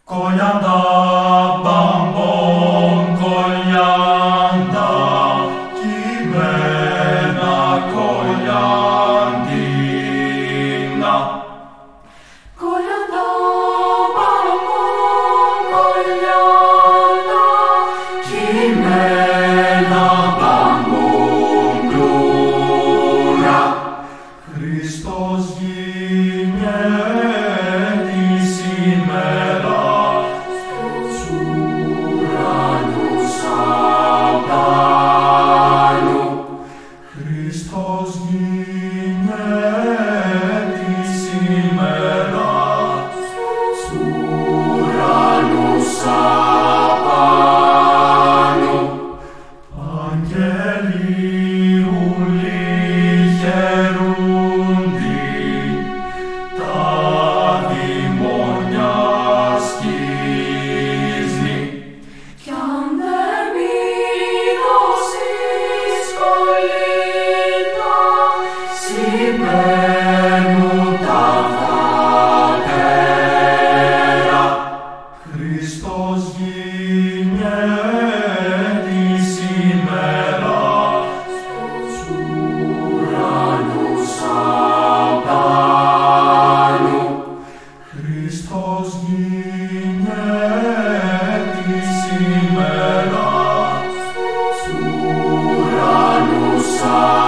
Κολιάντα, μπαμπον, κολιάντα, κειμένα κολιάντινα. Κολιάντα, μπαμπον, κολιάντα, Κειμένα μπαμπουμπλούρα. Χριστός γεννιέται σήμερα στους ουρανούς απάνω. Χριστός γεννιέται σήμερα στους ουρανούς απάνω. Αγγέλοι ουλοί χαιρούντι, τα δειμόνια σκίζει. κι αν δεν μη δώσεις κολλήτα, Συμπαίνουν τα φατέρα. Χριστός γεννιέται σήμερα στους ουρανούς απάνω. Χριστός γεννιέται σήμερα στους ουρανούς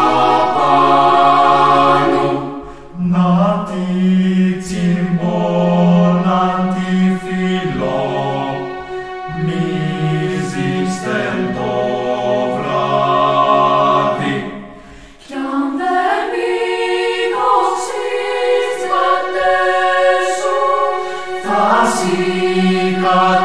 απάνω. Να τη τσιμπώναν τη φυλό, μυζήξτεν το βράδυ. κι αν δεν μη δώσεις πατέρ σου, Θα σηκωθεί